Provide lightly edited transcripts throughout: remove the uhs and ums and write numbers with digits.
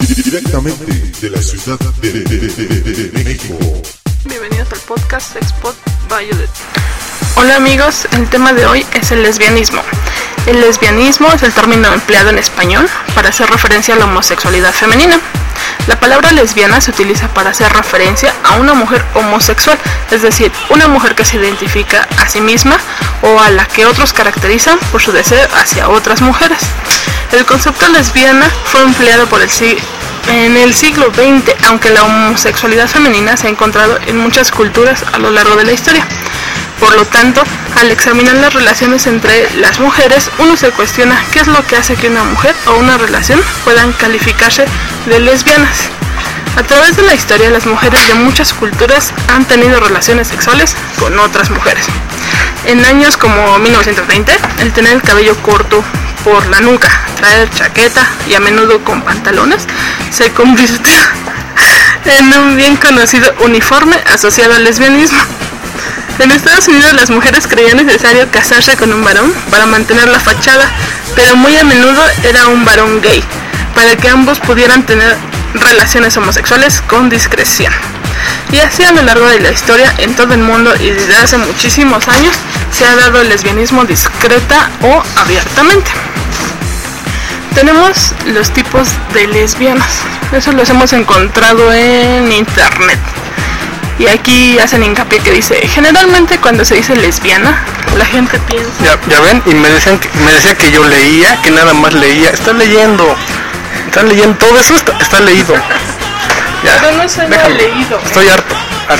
Directamente de la ciudad de México. Bienvenidos al podcast Sexpot by Odette. Hola amigos, el tema de hoy es el lesbianismo. El lesbianismo es el término empleado en español para hacer referencia a la homosexualidad femenina. La palabra lesbiana se utiliza para hacer referencia a una mujer homosexual, es decir, una mujer que se identifica a sí misma o a la que otros caracterizan por su deseo hacia otras mujeres. El concepto lesbiana fue empleado en el siglo XX, aunque la homosexualidad femenina se ha encontrado en muchas culturas a lo largo de la historia. Por lo tanto, al examinar las relaciones entre las mujeres, uno se cuestiona qué es lo que hace que una mujer o una relación puedan calificarse de lesbianas. A través de la historia, las mujeres de muchas culturas han tenido relaciones sexuales con otras mujeres. En años como 1920, el tener el cabello corto por la nuca, traer chaqueta y a menudo con pantalones, se convirtió en un bien conocido uniforme asociado al lesbianismo. En Estados Unidos las mujeres creían necesario casarse con un varón para mantener la fachada, pero muy a menudo era un varón gay, para que ambos pudieran tener relaciones homosexuales con discreción. Y así a lo largo de la historia, en todo el mundo y desde hace muchísimos años, se ha dado el lesbianismo discreta o abiertamente. Tenemos los tipos de lesbianas, eso los hemos encontrado en internet. Y aquí hacen hincapié que dice, generalmente cuando se dice lesbiana, la gente piensa... Ya ven, y me decía que yo leía, que nada más leía. Está leyendo, todo eso está leído. Ya, pero no se ha leído. Estoy harto.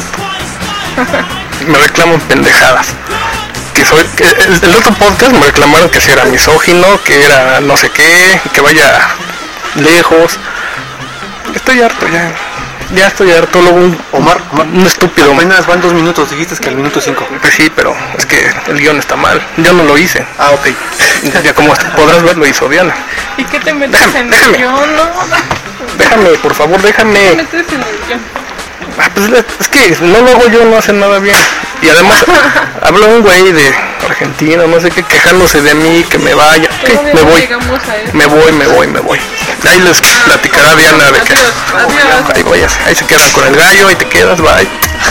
Me reclaman pendejadas. El otro podcast me reclamaron que si era misógino, que era no sé qué, que vaya lejos. Estoy harto ya. Ya estoy harto, luego Omar, un estúpido. Apenas van 2 minutos, dijiste que al minuto 5. Pues sí, pero es que el guión está mal. Yo no lo hice. Ah, ok. Ya como podrás ver, lo hizo Diana. ¿Y qué te metes en el guión? No. Déjame, por favor, déjame. ¿Qué te metes en el guión? Pues es que no lo hago yo, no hace nada bien. Y además habló un güey de Argentina, no sé qué, quejándose de mí, que me vaya. Me voy. Ahí les platicará Diana de que... Adiós. Ahí se quedan con el gallo, ahí te quedas, bye.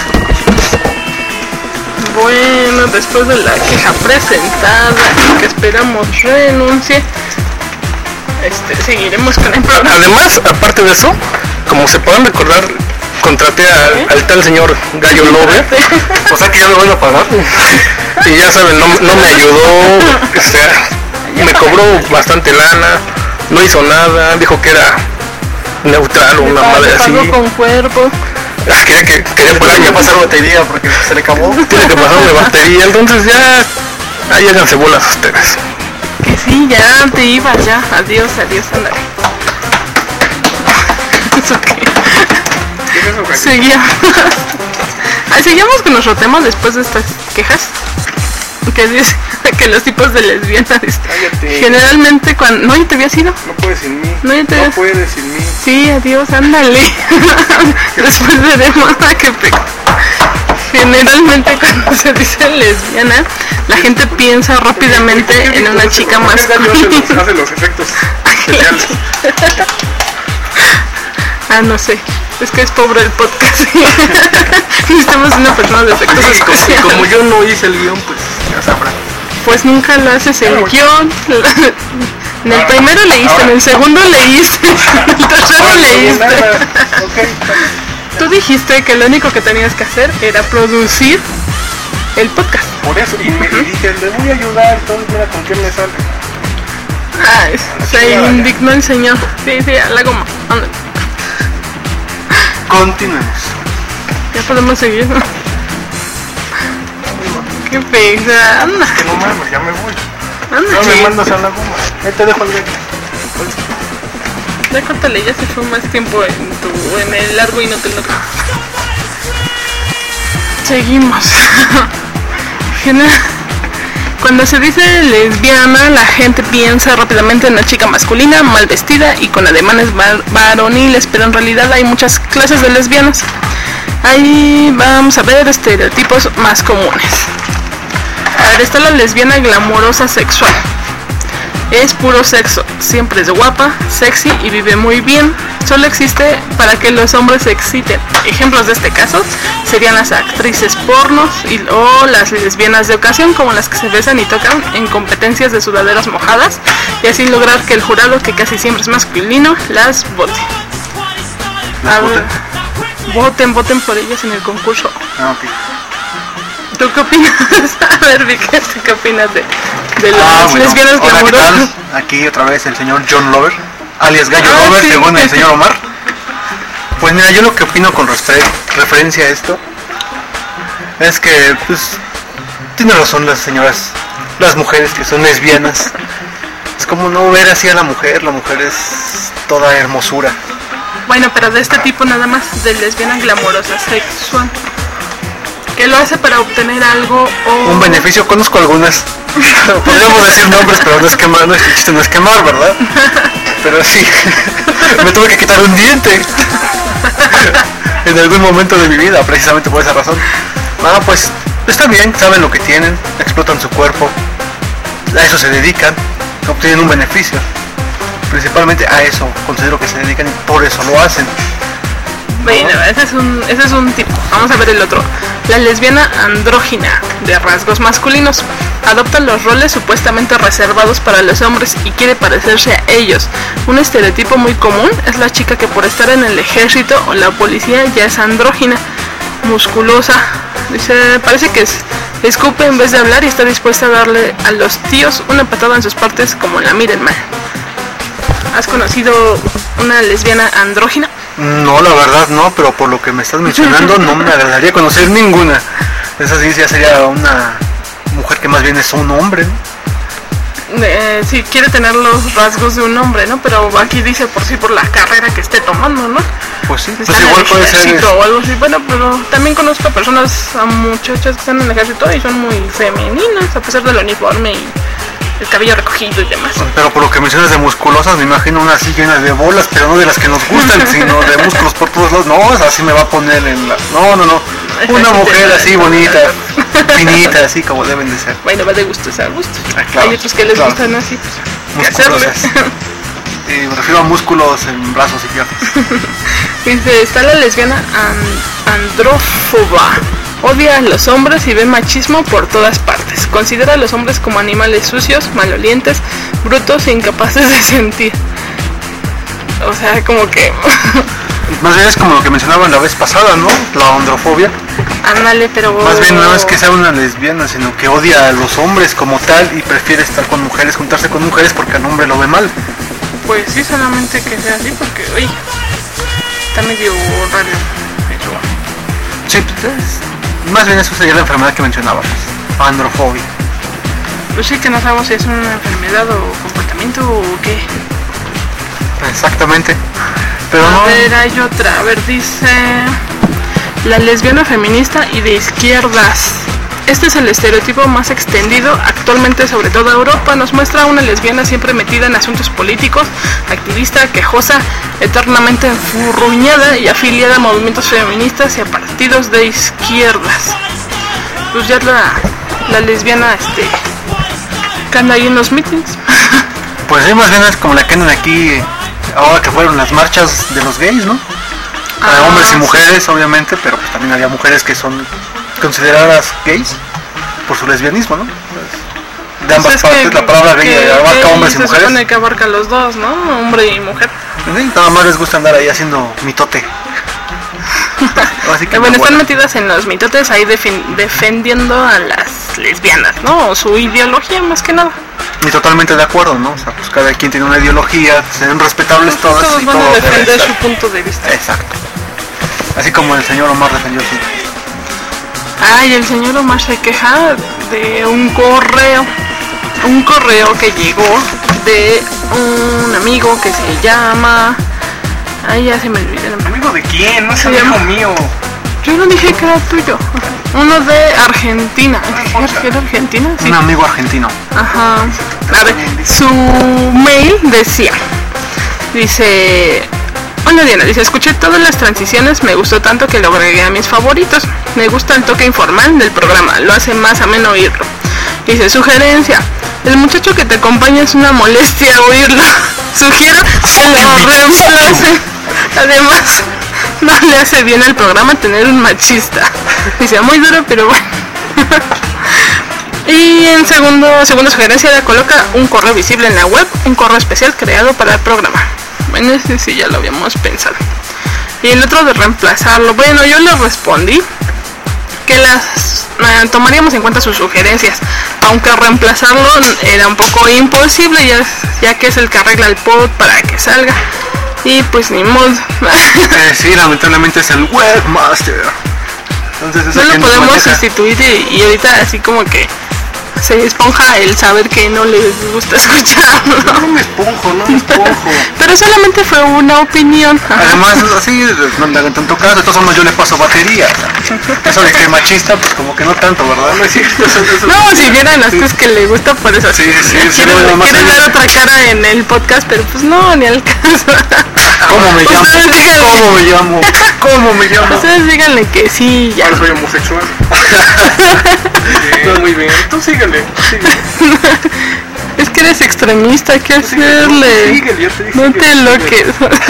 Bueno, después de la queja presentada y que esperamos renuncie, seguiremos con el programa. Además, aparte de eso, como se podrán recordar, contraté al tal señor Gallo Lover. O sea que ya lo voy a pagar. Y ya saben, no me ayudó, o sea, me cobró bastante lana, no hizo nada, dijo que era neutral o una madre así. Pagó con cuerpo. Quería pagar, ya pasar batería porque se le acabó. Tiene que pasarme batería, entonces ya, ahí háganse bolas ustedes. Que sí, ya te ibas, ya, adiós, ándale. ¿Eso qué? Seguimos con nuestro tema después de estas quejas que dice que los tipos de lesbianas generalmente cuando... No, ya te habías ido. No puedes sin mí. No puedes sin mí. Sí, adiós, ándale. Después veremos qué generalmente cuando se dice lesbiana, la gente piensa rápidamente en una chica masculina. Hace los efectos especiales. No sé, es que es pobre el podcast. Necesitamos una persona de efectos especiales. Como yo no hice el guión, pues ya sabrán. Pues nunca lo haces en guión. En el primero leíste, en el segundo leíste, en el tercero leíste. Tú dijiste que lo único que tenías que hacer era producir el podcast. Por eso, y me dije, le voy a ayudar, entonces mira con qué me sale. Se indignó el señor. Sí, a la goma. Ándale. Continuemos. Ya podemos seguir, ¿no? Qué pesa, anda. Que no mames, ya me voy. Anda, no me mandas a la goma. Ahí te dejo el gallo. Ya córtale, ya se fue más tiempo en el largo y no te lo... Seguimos. Cuando se dice lesbiana, la gente piensa rápidamente en una chica masculina, mal vestida y con ademanes varoniles, pero en realidad hay muchas clases de lesbianas. Ahí vamos a ver estereotipos más comunes. A ver, está la lesbiana glamurosa sexual. Es puro sexo, siempre es guapa, sexy y vive muy bien. Solo existe para que los hombres se exciten. Ejemplos de este caso serían las actrices pornos o las lesbianas de ocasión, como las que se besan y tocan en competencias de sudaderas mojadas, y así lograr que el jurado, que casi siempre es masculino, las vote. Voten por ellas en el concurso. Ok. ¿Tú qué opinas? A ver, Vicky, ¿qué opinas de las lesbianas glamurosas? Aquí otra vez el señor John Lover, alias Gallo Lover, sí, según el señor Omar. Pues mira, yo lo que opino con referencia a esto es que, pues, tiene razón las señoras, las mujeres que son lesbianas. Es como no ver así a la mujer es toda hermosura. Bueno, pero de este tipo nada más, de lesbiana glamurosa, sexual, que lo hace para obtener algo o... un beneficio. Conozco algunas. Podríamos decir nombres, pero no es quemar, no es chiste, no es quemar, ¿verdad? Pero sí, me tuve que quitar un diente en algún momento de mi vida, precisamente por esa razón. Pues está bien, saben lo que tienen, explotan su cuerpo, a eso se dedican, obtienen un beneficio. Principalmente a eso considero que se dedican y por eso lo hacen. Bueno, ese es un tipo. Vamos a ver el otro. La lesbiana andrógina, de rasgos masculinos, adopta los roles supuestamente reservados para los hombres y quiere parecerse a ellos. Un estereotipo muy común es la chica que por estar en el ejército o la policía ya es andrógina, musculosa. Dice, parece que escupe en vez de hablar y está dispuesta a darle a los tíos una patada en sus partes como la miren mal. ¿Has conocido una lesbiana andrógina? No, la verdad no, pero por lo que me estás mencionando no me agradaría conocer ninguna. Esa sí ya sería una mujer que más bien es un hombre, ¿no? Sí, quiere tener los rasgos de un hombre, ¿no? Pero aquí dice por la carrera que esté tomando, ¿no? Pues sí, pues igual puede ser o algo así. Bueno, pero también conozco a personas, a muchachas que están en el ejército y son muy femeninas, a pesar del uniforme y el cabello recogido y demás. Pero por lo que mencionas de musculosas, me imagino una así llena de bolas, pero no de las que nos gustan, sino de músculos por todos lados. No, así me va a poner en la... No. Una mujer así bonita, finita, así como deben de ser. Bueno, va de gustos a gustos. Claro, hay otros que les gustan así, pues, ¿qué hacerle? Me refiero a músculos en brazos y piernas. Dice, está la lesbiana andrófoba. Odia a los hombres y ve machismo por todas partes. Considera a los hombres como animales sucios, malolientes, brutos e incapaces de sentir. O sea, como que... Más bien es como lo que mencionaban la vez pasada, ¿no? La androfobia. Ándale, pero... Más bien no es que sea una lesbiana, sino que odia a los hombres como tal y prefiere estar con mujeres, juntarse con mujeres porque al hombre lo ve mal. Pues sí, solamente que sea así porque, uy, está medio raro. Sí, pues más bien eso sería la enfermedad que mencionábamos, androfobia. Pues sí, que no sabemos si es una enfermedad o comportamiento o qué. Exactamente. Pero a ver, hay otra. A ver, dice... La lesbiana feminista y de izquierdas. Este es el estereotipo más extendido actualmente, sobre toda Europa. Nos muestra a una lesbiana siempre metida en asuntos políticos, activista, quejosa, eternamente enfurruñada y afiliada a movimientos feministas y a partidos de izquierdas. Pues ya la lesbiana que anda ahí en los meetings. Pues sí, más bien es como la que andan aquí ahora que fueron las marchas de los gays, ¿no? Hombres y mujeres, obviamente, pero pues también había mujeres que son consideradas gays por su lesbianismo, ¿no? De ambas partes, la palabra gay abarca hombres y mujeres. Se supone que abarca los dos, ¿no? Hombre y mujer. Sí, nada más les gusta andar ahí haciendo mitote. Bueno, están metidas en los mitotes ahí defendiendo a las lesbianas, ¿no? O su ideología más que nada. Y totalmente de acuerdo, ¿no? O sea, pues cada quien tiene una ideología, sean respetables todas. Todos van a defender su punto de vista. Exacto. Así como el señor Omar defendió su. Ay, el señor Omar se queja de un correo que llegó de un amigo que se llama... Ay, ya se me olvidó. ¿Amigo de quién? No es amigo mío. Yo no dije que era tuyo. Uno de Argentina. ¿Era Argentina? Sí. Un amigo argentino. Ajá. A ver, su mail decía... Dice... Hola Diana, dice, escuché todas las transiciones, me gustó tanto que lo agregué a mis favoritos. Me gusta el toque informal del programa, lo hace más ameno oírlo. Dice, sugerencia. El muchacho que te acompaña es una molestia oírlo. Sugiero que lo reemplacen. Además, no le hace bien al programa tener un machista. Dice, muy duro, pero bueno. Y en segunda sugerencia, le coloca un correo visible en la web, un correo especial creado para el programa. Bueno, ese sí ya lo habíamos pensado. Y el otro de reemplazarlo. Bueno, yo le respondí que tomaríamos en cuenta sus sugerencias, aunque reemplazarlo era un poco imposible, ya que es el que arregla el pod para que salga. Y pues ni modo. Sí, lamentablemente es el webmaster. Entonces, no lo podemos sustituir y ahorita así como que se esponja el saber que no les gusta escucharlo. No me esponjo. Pero solamente fue una opinión. Además, así, en tanto caso, de todas formas yo le paso batería. Eso de que es machista, pues como que no tanto, ¿verdad? No, si vieran las cosas que le gusta, por eso. Sí, quiere dar otra cara en el podcast, pero pues no, ni al caso. ¿Cómo me llamo? Ustedes díganle que sí, ya. Ahora soy homosexual. No, muy bien. Tú síguele. Es que eres extremista, hay que hacerle. Síguele, no te loques.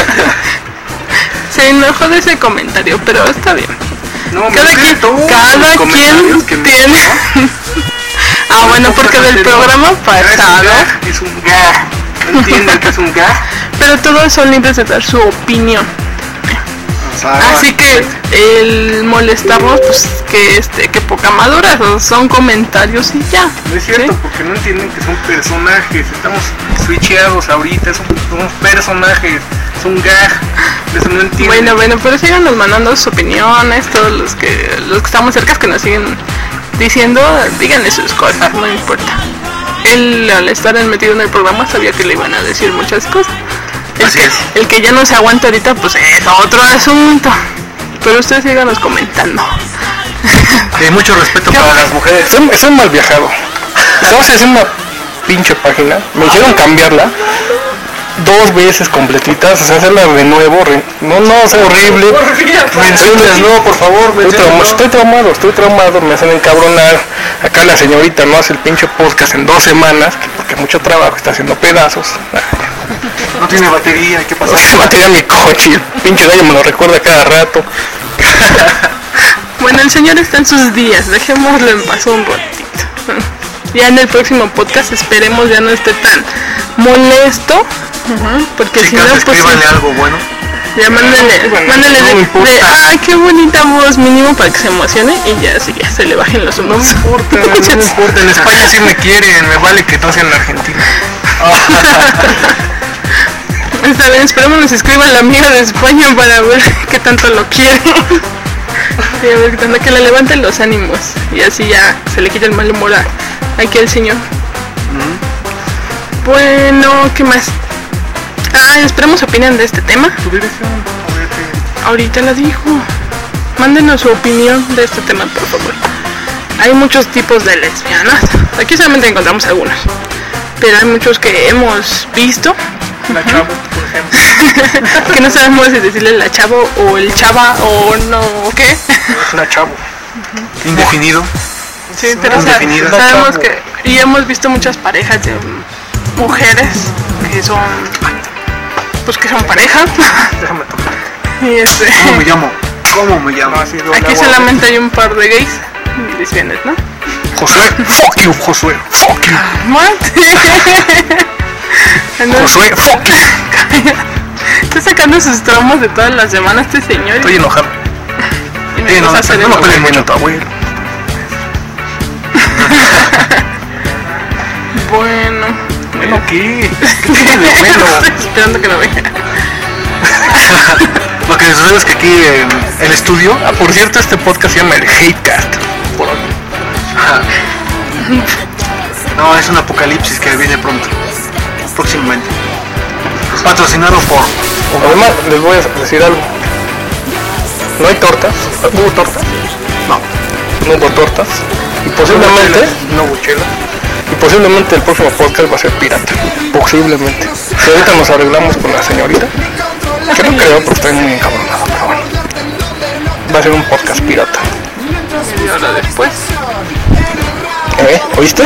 Se enojó de ese comentario, pero está bien. No, cada quien tiene. Bueno, porque del programa pasado es un gag. ¿Entienden que es un gag? Pero todos son libres de dar su opinión. Así que el molestarnos, pues que poca madura, son comentarios y ya. No es cierto, ¿sí? Porque no entienden que son personajes, estamos switcheados ahorita, son personajes, es un gag, eso no entienden. Bueno, pero síganos mandando sus opiniones, todos los que estamos cerca que nos siguen diciendo, díganle sus cosas, no importa. Él, al estar metido en el programa, sabía que le iban a decir muchas cosas. El que ya no se aguanta ahorita, pues es otro asunto. Pero ustedes síganos comentando. Hay mucho respeto para las mujeres. Estoy mal viajado. Estamos haciendo una pinche página. Me hicieron cambiarla 2 veces completitas, o sea, hacerla de nuevo. No, es horrible. Menciones, no, por favor. Estoy traumado, me hacen encabronar. Acá la señorita no hace el pinche podcast en 2 semanas, porque mucho trabajo, está haciendo pedazos. No tiene batería, ¿qué pasa? No tiene batería mi coche, el pinche gallo me lo recuerda cada rato. Bueno, el señor está en sus días, dejémoslo en paz un ratito. Ya en el próximo podcast esperemos ya no esté tan molesto, porque si no, pues escríbanle algo bueno. Ya mándale ay, qué bonita voz, mínimo para que se emocione y ya se le bajen los humos. No me importa, en España sí me quieren, me vale que no sea en la Argentina. Está bien, esperemos nos escriba la amiga de España para ver qué tanto lo quiere. Y a ver, que le levanten los ánimos y así ya se le quita el mal humor aquí al señor. Bueno, ¿qué más? Esperemos opinión de este tema. ¿Tu dirección? Ahorita la dijo. Mándenos su opinión de este tema, por favor. Hay muchos tipos de lesbianas. Aquí solamente encontramos algunos, pero hay muchos que hemos visto. La chavo, por ejemplo. Que no sabemos si decirle la chavo o el chava o no, ¿o qué? Es una chavo. Indefinido. Sí, pero sabemos que... Y hemos visto muchas parejas de mujeres que son... Pues que son pareja. Déjame tocar. Y ¿Cómo me llamo? Aquí solamente hay un par de gays lesbianas, ¿no? Josué, fuck you. What? Josué, fuck you. Está sacando sus traumas de todas las semanas este señor. Estoy enojado. Y me vas a hacer no peleen mucho a tu abuelo. Bueno, ¿qué? ¿Qué tiene de bueno? Estoy esperando que lo vea. Lo que sucede es que aquí en el estudio, por cierto, este podcast se llama el Hatecast. No, es un apocalipsis que viene pronto, próximamente. Patrocinado por... Además, les voy a decir algo. No hay tortas. ¿Hubo tortas? No hubo tortas. Y posiblemente... No hubo chela. Y posiblemente el próximo podcast va a ser pirata. Posiblemente. Si ahorita nos arreglamos con la señorita, que no creo porque estoy muy encabronado, pero bueno. Va a ser un podcast pirata. Y ahora después. ¿Oíste?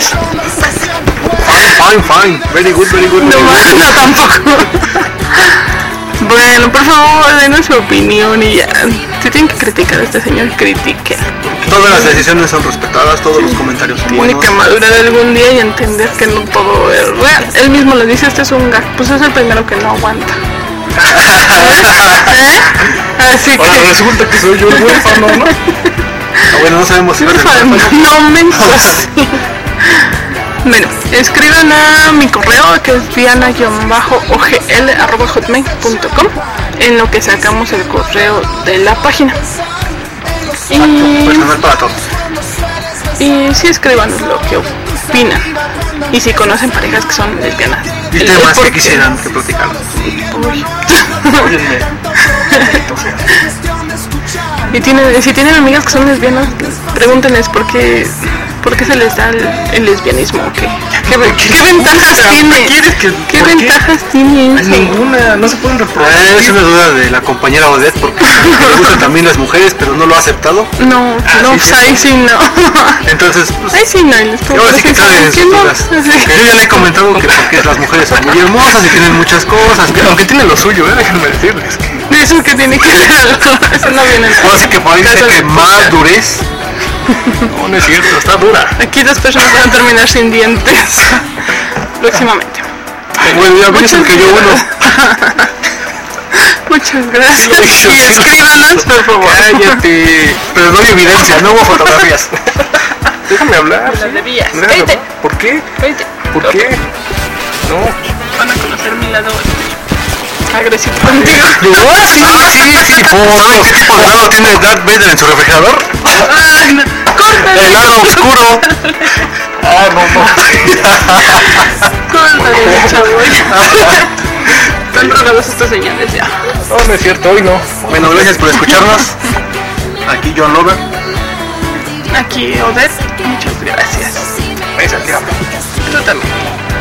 Fine. Very good. No, tampoco. Bueno, por favor, denos su opinión y ya. Si tienen que criticar a este señor, critiquen. Todas las decisiones son respetadas, todos los comentarios son Tiene buenos. que madurar algún día y entender que no todo es real. Él mismo le dice, este es un gag. Pues es el primero que no aguanta. Así Ahora que... resulta que soy yo el huérfano, ¿no? Bueno, no sabemos si va a ser No mensos. Bueno, escriban a mi correo que es diana-ogl@hotmail.com, en lo que sacamos el correo de la página. personal para todos. Y sí, escriban lo que opinan. Y si conocen parejas que son lesbianas. Y temas que quisieran que platicaran. Uy. Y si tienen amigas que son lesbianas, pregúntenles por qué se les da el lesbianismo. ¿Qué ventajas tiene? ¿Qué ventajas tiene eso? Ninguna, no se pueden reprobar. Es una duda de la compañera Odette porque le gustan también las mujeres, pero no lo ha aceptado. No, pues ahí sí no. Entonces, pues, Ahí sí no. Y les yo ahora sí que trae sus dudas. Que yo ya le he comentado que porque las mujeres son muy hermosas y tienen muchas cosas. Aunque tienen lo suyo, déjenme decirles. Eso que tiene que ver algo. Eso no viene en Así que por ahí dice que más durez. No es cierto, está dura. Aquí las personas van a terminar sin dientes próximamente. Bueno, ya ves que yo uno. Muchas gracias. Y escríbanos, por favor. Cállate. Pero no hay evidencia, no hubo fotografías. Déjame hablar. Las debías. Déjame Vete. hablar. ¿Por qué? Vete. ¿Por qué? No. Van a conocer mi lado agresivo contigo. Sí. ¿Saben qué tipo de lado tiene Darth Vader en su refrigerador? Ay, no. Córtale. El lado oscuro. Córtale, chavo. Están drogados estos señores ya. No es cierto, hoy no. Bueno, gracias por escucharnos. Aquí John Lover. Aquí Odette. Muchas gracias. Ahí se acaba. Tú también.